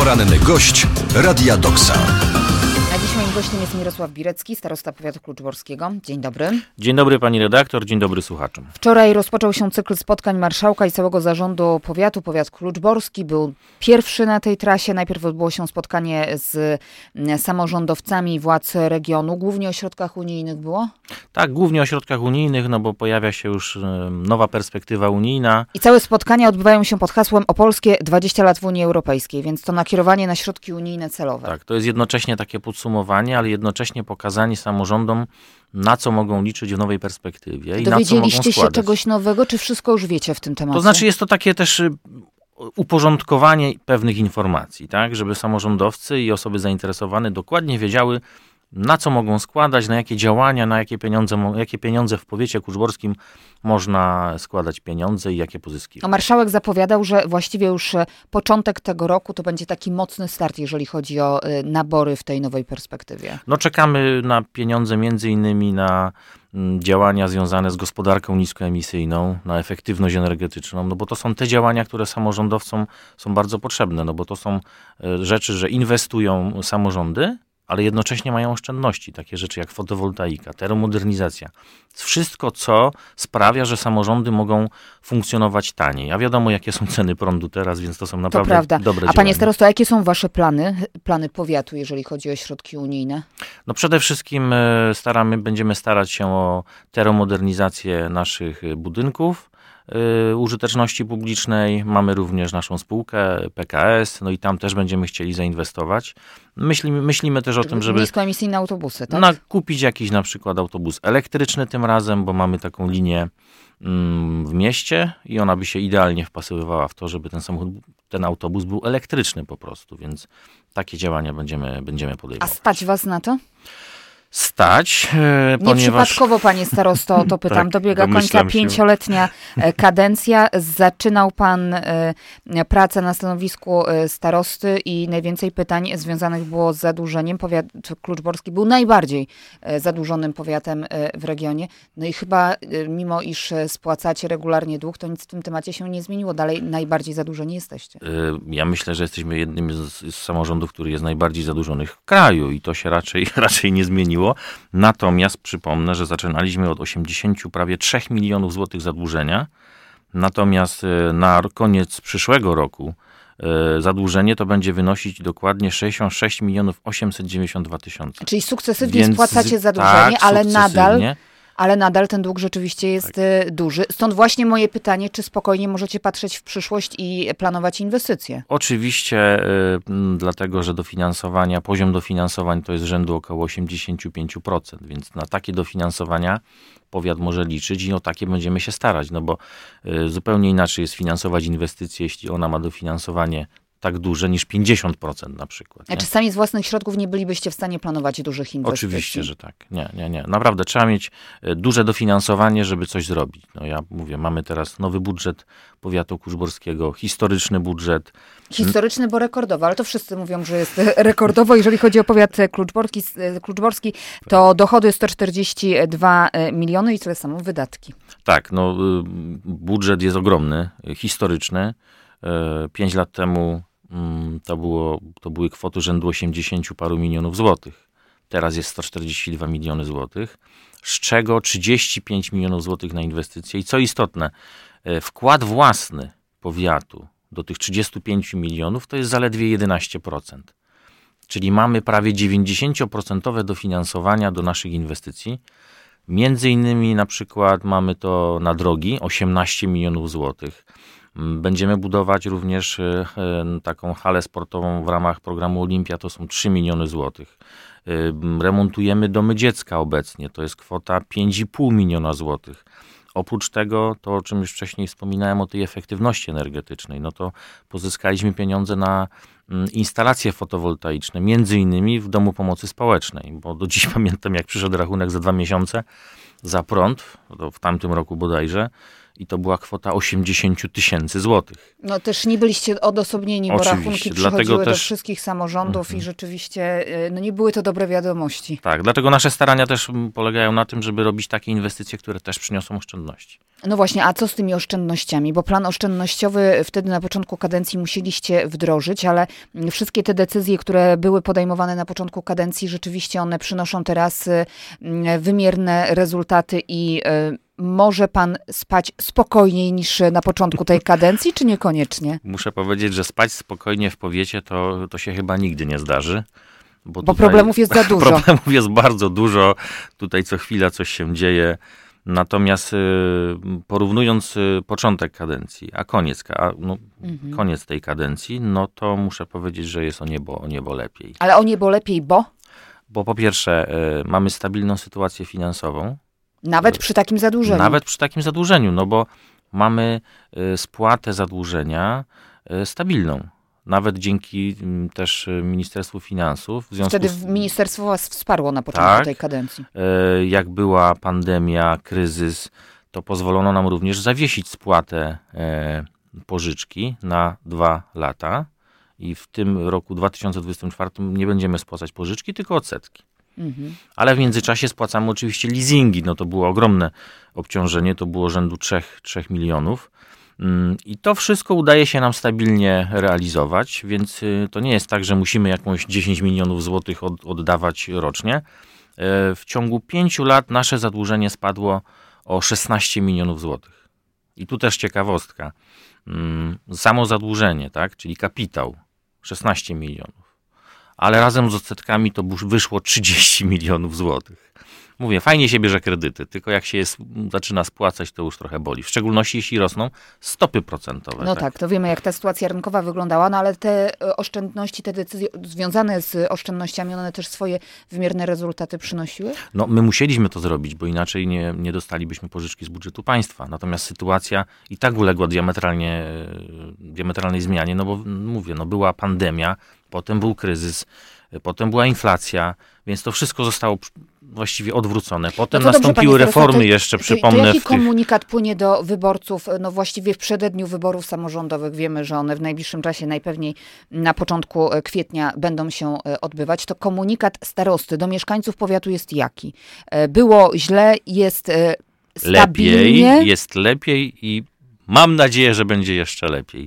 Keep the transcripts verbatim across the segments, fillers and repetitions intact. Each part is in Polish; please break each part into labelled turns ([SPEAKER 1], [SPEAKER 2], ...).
[SPEAKER 1] Poranny gość Radia Doksa.
[SPEAKER 2] A dziś moim gościem jest Mirosław Birecki, starosta powiatu kluczborskiego. Dzień dobry.
[SPEAKER 3] Dzień dobry pani redaktor, dzień dobry słuchaczom.
[SPEAKER 2] Wczoraj rozpoczął się cykl spotkań marszałka i całego zarządu powiatu. Powiat kluczborski był pierwszy na tej trasie. Najpierw odbyło się spotkanie z samorządowcami władz regionu. Głównie o środkach unijnych było?
[SPEAKER 3] Tak, głównie o środkach unijnych, no bo pojawia się już nowa perspektywa unijna.
[SPEAKER 2] I całe spotkania odbywają się pod hasłem Opolskie dwadzieścia lat w Unii Europejskiej, więc to nakierowanie na środki unijne celowe.
[SPEAKER 3] Tak, to jest jednocześnie takie podsumowanie, ale jednocześnie pokazanie samorządom, na co mogą liczyć w nowej perspektywie i na co mogą składać.
[SPEAKER 2] Dowiedzieliście się czegoś nowego, czy wszystko już wiecie w tym temacie?
[SPEAKER 3] To znaczy jest to takie też uporządkowanie pewnych informacji, tak, żeby samorządowcy i osoby zainteresowane dokładnie wiedziały, na co mogą składać, na jakie działania, na jakie pieniądze, jakie pieniądze w powiecie kluczborskim można składać pieniądze i jakie pozyskiwać.
[SPEAKER 2] No, marszałek zapowiadał, że właściwie już początek tego roku to będzie taki mocny start, jeżeli chodzi o y, nabory w tej nowej perspektywie.
[SPEAKER 3] No czekamy na pieniądze między innymi na mm, działania związane z gospodarką niskoemisyjną, na efektywność energetyczną, no bo to są te działania, które samorządowcom są bardzo potrzebne, no bo to są y, rzeczy, że inwestują samorządy, ale jednocześnie mają oszczędności, takie rzeczy jak fotowoltaika, termomodernizacja. Wszystko, co sprawia, że samorządy mogą funkcjonować taniej. A wiadomo, jakie są ceny prądu teraz, więc to są naprawdę
[SPEAKER 2] to prawda.
[SPEAKER 3] dobre
[SPEAKER 2] A
[SPEAKER 3] działania.
[SPEAKER 2] panie starosto, jakie są wasze plany, plany powiatu, jeżeli chodzi o środki unijne?
[SPEAKER 3] No przede wszystkim staramy, będziemy starać się o termomodernizację naszych budynków Yy, użyteczności publicznej. Mamy również naszą spółkę P K S, no i tam też będziemy chcieli zainwestować. Myślimy, myślimy też o tym, żeby
[SPEAKER 2] niskoemisyjne autobusy, tak?
[SPEAKER 3] Na, kupić jakiś na przykład autobus elektryczny tym razem, bo mamy taką linię mm, w mieście i ona by się idealnie wpasowywała w to, żeby ten samochód, ten autobus był elektryczny po prostu, więc takie działania będziemy, będziemy podejmować.
[SPEAKER 2] A stać was na to?
[SPEAKER 3] Stać, e, ponieważ...
[SPEAKER 2] Nieprzypadkowo, panie starosto, o to pytam.
[SPEAKER 3] Tak,
[SPEAKER 2] Dobiega końca pięcioletnia kadencja. Zaczynał pan e, pracę na stanowisku starosty i najwięcej pytań związanych było z zadłużeniem. Powiat kluczborski był najbardziej zadłużonym powiatem w regionie. No i chyba, mimo iż spłacacie regularnie dług, to nic w tym temacie się nie zmieniło. Dalej najbardziej zadłużeni jesteście.
[SPEAKER 3] Ja myślę, że jesteśmy jednym z, z samorządów, który jest najbardziej zadłużonych w kraju i to się raczej, raczej nie zmieniło. Natomiast przypomnę, że zaczynaliśmy od osiemdziesięciu prawie trzech milionów złotych zadłużenia. Natomiast na koniec przyszłego roku zadłużenie to będzie wynosić dokładnie sześćdziesiąt sześć milionów osiemset dziewięćdziesiąt dwa tysiące.
[SPEAKER 2] Czyli sukcesywnie
[SPEAKER 3] Więc,
[SPEAKER 2] spłacacie zadłużenie,
[SPEAKER 3] tak,
[SPEAKER 2] ale nadal...
[SPEAKER 3] sukcesywnie.
[SPEAKER 2] Ale nadal ten dług rzeczywiście jest tak. duży. Stąd właśnie moje pytanie, czy spokojnie możecie patrzeć w przyszłość i planować inwestycje?
[SPEAKER 3] Oczywiście, y, dlatego że dofinansowania, poziom dofinansowań to jest rzędu około osiemdziesiąt pięć procent, więc na takie dofinansowania powiat może liczyć i o takie będziemy się starać, no bo y, zupełnie inaczej jest finansować inwestycje, jeśli ona ma dofinansowanie tak duże niż pięćdziesiąt procent na przykład.
[SPEAKER 2] A czy sami z własnych środków nie bylibyście w stanie planować dużych inwestycji?
[SPEAKER 3] Oczywiście, że tak. Nie, nie, nie. Naprawdę trzeba mieć duże dofinansowanie, żeby coś zrobić. No ja mówię, mamy teraz nowy budżet powiatu kluczborskiego, historyczny budżet.
[SPEAKER 2] Historyczny, bo rekordowy, ale to wszyscy mówią, że jest rekordowo. Jeżeli chodzi o powiat kluczborski, kluczborski to dochody sto czterdzieści dwa miliony i tyle samo wydatki.
[SPEAKER 3] Tak, no budżet jest ogromny, historyczny. Pięć lat temu To, było, to były kwoty rzędu osiemdziesięciu paru milionów złotych. Teraz jest sto czterdzieści dwa miliony złotych, z czego trzydzieści pięć milionów złotych na inwestycje. I co istotne, wkład własny powiatu do tych trzydziestu pięciu milionów to jest zaledwie jedenaście procent. Czyli mamy prawie dziewięćdziesięcioprocentowe dofinansowania do naszych inwestycji. Między innymi na przykład mamy to na drogi, osiemnaście milionów złotych. Będziemy budować również taką halę sportową w ramach programu Olimpia, to są trzy miliony złotych. Remontujemy domy dziecka obecnie, to jest kwota pięć i pół miliona złotych. Oprócz tego, to o czym już wcześniej wspominałem, o tej efektywności energetycznej, no to pozyskaliśmy pieniądze na instalacje fotowoltaiczne, między innymi w Domu Pomocy Społecznej, bo do dziś pamiętam, jak przyszedł rachunek za dwa miesiące za prąd, to w tamtym roku bodajże, i to była kwota osiemdziesiąt tysięcy złotych.
[SPEAKER 2] No też nie byliście odosobnieni, bo
[SPEAKER 3] Oczywiście,
[SPEAKER 2] rachunki
[SPEAKER 3] dlatego
[SPEAKER 2] przychodziły
[SPEAKER 3] też...
[SPEAKER 2] do wszystkich samorządów
[SPEAKER 3] Mhm.
[SPEAKER 2] i rzeczywiście no nie były to dobre wiadomości.
[SPEAKER 3] Tak, dlatego nasze starania też polegają na tym, żeby robić takie inwestycje, które też przyniosą oszczędności.
[SPEAKER 2] No właśnie, a co z tymi oszczędnościami? Bo plan oszczędnościowy wtedy na początku kadencji musieliście wdrożyć, ale wszystkie te decyzje, które były podejmowane na początku kadencji, rzeczywiście one przynoszą teraz wymierne rezultaty i może pan spać spokojniej niż na początku tej kadencji, czy niekoniecznie?
[SPEAKER 3] Muszę powiedzieć, że spać spokojnie w powiecie to, to się chyba nigdy nie zdarzy. Bo,
[SPEAKER 2] bo problemów jest za dużo.
[SPEAKER 3] Problemów jest bardzo dużo. Tutaj co chwila coś się dzieje. Natomiast y, porównując y, początek kadencji, a koniec, a, no, mhm. koniec tej kadencji, no to muszę powiedzieć, że jest o niebo, o niebo lepiej.
[SPEAKER 2] Ale o niebo lepiej, bo?
[SPEAKER 3] Bo po pierwsze y, mamy stabilną sytuację finansową.
[SPEAKER 2] Nawet przy takim zadłużeniu.
[SPEAKER 3] Nawet przy takim zadłużeniu, no bo mamy y, spłatę zadłużenia y, stabilną. Nawet dzięki y, też Ministerstwu Finansów. W związku
[SPEAKER 2] Wtedy
[SPEAKER 3] z...
[SPEAKER 2] ministerstwo was wsparło na początku
[SPEAKER 3] tak,
[SPEAKER 2] tej kadencji.
[SPEAKER 3] Y, jak była pandemia, kryzys, to pozwolono nam również zawiesić spłatę y, pożyczki na dwa lata. I w tym roku dwa tysiące dwudziestym czwartym nie będziemy spłacać pożyczki, tylko odsetki. Mhm. Ale w międzyczasie spłacamy oczywiście leasingi. No to było ogromne obciążenie, to było rzędu trzech milionów. I to wszystko udaje się nam stabilnie realizować, więc to nie jest tak, że musimy jakąś dziesięć milionów złotych od, oddawać rocznie. W ciągu pięciu lat nasze zadłużenie spadło o szesnaście milionów złotych. I tu też ciekawostka. Samo zadłużenie, tak, czyli kapitał, szesnaście milionów. Ale razem z odsetkami to wyszło trzydzieści milionów złotych. Mówię, fajnie się bierze kredyty, tylko jak się jest, zaczyna spłacać, to już trochę boli. W szczególności jeśli rosną stopy procentowe.
[SPEAKER 2] No
[SPEAKER 3] tak,
[SPEAKER 2] tak, to wiemy, jak ta sytuacja rynkowa wyglądała, no ale te oszczędności, te decyzje związane z oszczędnościami, one też swoje wymierne rezultaty przynosiły?
[SPEAKER 3] No my musieliśmy to zrobić, bo inaczej nie, nie dostalibyśmy pożyczki z budżetu państwa. Natomiast sytuacja i tak uległa diametralnie, diametralnej zmianie, no bo mówię, no była pandemia, potem był kryzys, potem była inflacja, więc to wszystko zostało właściwie odwrócone. Potem no nastąpiły dobrze, reformy to, jeszcze, to, przypomnę. To
[SPEAKER 2] jaki
[SPEAKER 3] w
[SPEAKER 2] komunikat
[SPEAKER 3] tych...
[SPEAKER 2] płynie do wyborców, no właściwie w przededniu wyborów samorządowych? Wiemy, że one w najbliższym czasie, najpewniej na początku kwietnia będą się odbywać. To komunikat starosty do mieszkańców powiatu jest jaki? Było źle, jest stabilnie?
[SPEAKER 3] Lepiej, jest lepiej i mam nadzieję, że będzie jeszcze lepiej.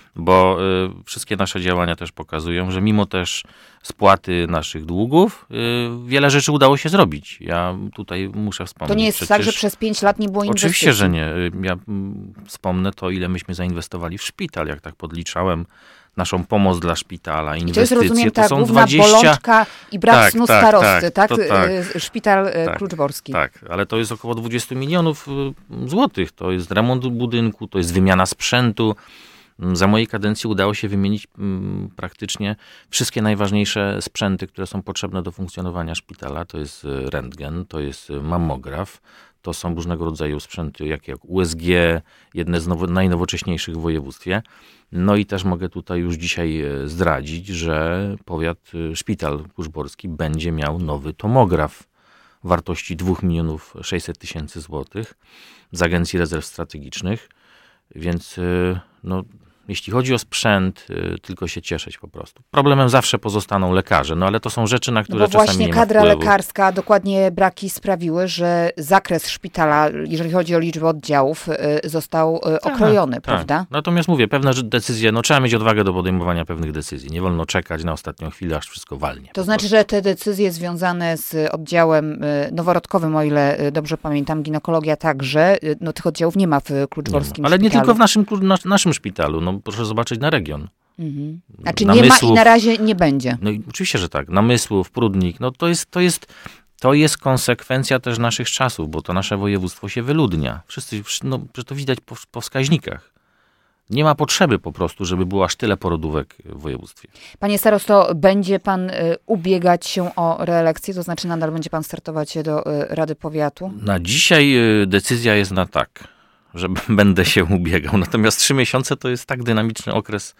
[SPEAKER 3] Bo y, wszystkie nasze działania też pokazują, że mimo też spłaty naszych długów, y, wiele rzeczy udało się zrobić. Ja tutaj muszę wspomnieć.
[SPEAKER 2] To nie jest
[SPEAKER 3] przecież...
[SPEAKER 2] tak, że przez pięć lat nie było inwestycji?
[SPEAKER 3] Oczywiście, że nie. Ja m, wspomnę to, ile myśmy zainwestowali w szpital, jak tak podliczałem. Naszą pomoc dla szpitala, inwestycje.
[SPEAKER 2] I to jest, rozumiem, ta
[SPEAKER 3] to są
[SPEAKER 2] główna
[SPEAKER 3] dwadzieścia
[SPEAKER 2] bolączka i brak
[SPEAKER 3] tak,
[SPEAKER 2] snu
[SPEAKER 3] tak,
[SPEAKER 2] starosty, tak?
[SPEAKER 3] tak, tak
[SPEAKER 2] Szpital
[SPEAKER 3] tak,
[SPEAKER 2] kluczborski.
[SPEAKER 3] Tak, ale to jest około dwadzieścia milionów złotych. To jest remont budynku, to jest wymiana sprzętu. Za mojej kadencji udało się wymienić m, praktycznie wszystkie najważniejsze sprzęty, które są potrzebne do funkcjonowania szpitala. To jest rentgen, to jest mammograf, to są różnego rodzaju sprzęty, jak, jak U S G, jedne z nowo, najnowocześniejszych w województwie. No i też mogę tutaj już dzisiaj zdradzić, że powiat, szpital kluczborski będzie miał nowy tomograf wartości dwa miliony sześćset tysięcy złotych z Agencji Rezerw Strategicznych. Więc no, jeśli chodzi o sprzęt, y, tylko się cieszyć po prostu. Problemem zawsze pozostaną lekarze, no ale to są rzeczy, na które
[SPEAKER 2] no bo
[SPEAKER 3] czasami
[SPEAKER 2] właśnie
[SPEAKER 3] nie ma
[SPEAKER 2] kadra
[SPEAKER 3] wpływu.
[SPEAKER 2] lekarska, dokładnie braki sprawiły, że zakres szpitala, jeżeli chodzi o liczbę oddziałów, y, został y, okrojony,
[SPEAKER 3] tak,
[SPEAKER 2] prawda?
[SPEAKER 3] Tak. Natomiast mówię, pewne decyzje, no trzeba mieć odwagę do podejmowania pewnych decyzji. Nie wolno czekać na ostatnią chwilę, aż wszystko walnie.
[SPEAKER 2] To znaczy, że te decyzje związane z oddziałem y, noworodkowym, o ile y, dobrze pamiętam, ginekologia także, y, no tych oddziałów nie ma w kluczborskim
[SPEAKER 3] nie ma. Ale
[SPEAKER 2] szpitalu.
[SPEAKER 3] nie tylko w naszym, nas, naszym szpitalu. No, proszę zobaczyć na region.
[SPEAKER 2] Mhm. Znaczy nie ma i na razie nie będzie.
[SPEAKER 3] No i oczywiście, że tak. Namysłów, Prudnik, no to jest, to jest, to jest konsekwencja też naszych czasów, bo to nasze województwo się wyludnia. Wszyscy, no, że to widać po, po wskaźnikach. Nie ma potrzeby po prostu, żeby było aż tyle porodówek w województwie.
[SPEAKER 2] Panie starosto, będzie pan y, ubiegać się o reelekcję? To znaczy nadal będzie pan startować do y, Rady Powiatu?
[SPEAKER 3] Na dzisiaj y, decyzja jest na tak, że będę się ubiegał. Natomiast trzy miesiące to jest tak dynamiczny okres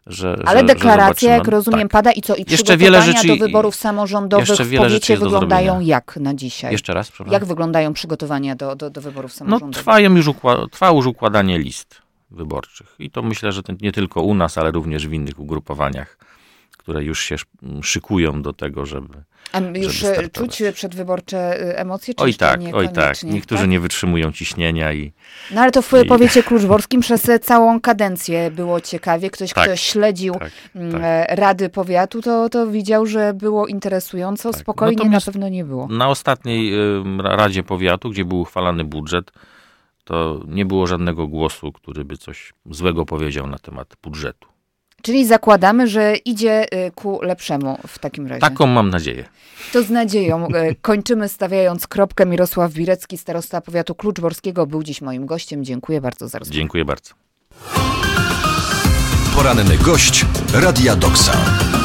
[SPEAKER 3] że
[SPEAKER 2] Ale
[SPEAKER 3] że,
[SPEAKER 2] deklaracja,
[SPEAKER 3] że
[SPEAKER 2] jak rozumiem,
[SPEAKER 3] tak.
[SPEAKER 2] pada i co? I
[SPEAKER 3] Jeszcze
[SPEAKER 2] przygotowania
[SPEAKER 3] wiele rzeczy,
[SPEAKER 2] do wyborów samorządowych
[SPEAKER 3] jeszcze
[SPEAKER 2] w
[SPEAKER 3] wiele rzeczy
[SPEAKER 2] powiecie
[SPEAKER 3] jest do
[SPEAKER 2] wyglądają
[SPEAKER 3] zrobienia.
[SPEAKER 2] jak na dzisiaj?
[SPEAKER 3] Jeszcze raz, przepraszam.
[SPEAKER 2] Jak wyglądają przygotowania do, do, do wyborów
[SPEAKER 3] No
[SPEAKER 2] samorządowych?
[SPEAKER 3] trwają już ukła- trwa już układanie list wyborczych. I to myślę, że to nie tylko u nas, ale również w innych ugrupowaniach, które już się szykują do tego, żeby
[SPEAKER 2] A już
[SPEAKER 3] żeby startować.
[SPEAKER 2] czuć przedwyborcze emocje, czy
[SPEAKER 3] Oj
[SPEAKER 2] jeszcze
[SPEAKER 3] tak, oj
[SPEAKER 2] niekoniecznie?
[SPEAKER 3] tak. Niektórzy
[SPEAKER 2] tak?
[SPEAKER 3] nie wytrzymują ciśnienia i
[SPEAKER 2] No ale to w
[SPEAKER 3] i-
[SPEAKER 2] powiecie kluczborskim przez całą kadencję było ciekawie. Ktoś,
[SPEAKER 3] Tak,
[SPEAKER 2] kto śledził
[SPEAKER 3] tak,
[SPEAKER 2] mm,
[SPEAKER 3] tak.
[SPEAKER 2] e, rady powiatu, to, to widział, że było interesująco,
[SPEAKER 3] Tak.
[SPEAKER 2] spokojnie
[SPEAKER 3] Natomiast
[SPEAKER 2] na pewno nie było.
[SPEAKER 3] Na ostatniej y, Radzie Powiatu, gdzie był uchwalany budżet, to nie było żadnego głosu, który by coś złego powiedział na temat budżetu.
[SPEAKER 2] Czyli zakładamy, że idzie y, ku lepszemu w takim razie.
[SPEAKER 3] Taką mam nadzieję.
[SPEAKER 2] To z nadzieją y, kończymy, stawiając kropkę. Mirosław Birecki, starosta powiatu kluczborskiego, był dziś moim gościem. Dziękuję bardzo za rozmowę.
[SPEAKER 3] Dziękuję bardzo.
[SPEAKER 1] Poranny gość Radia Doksa.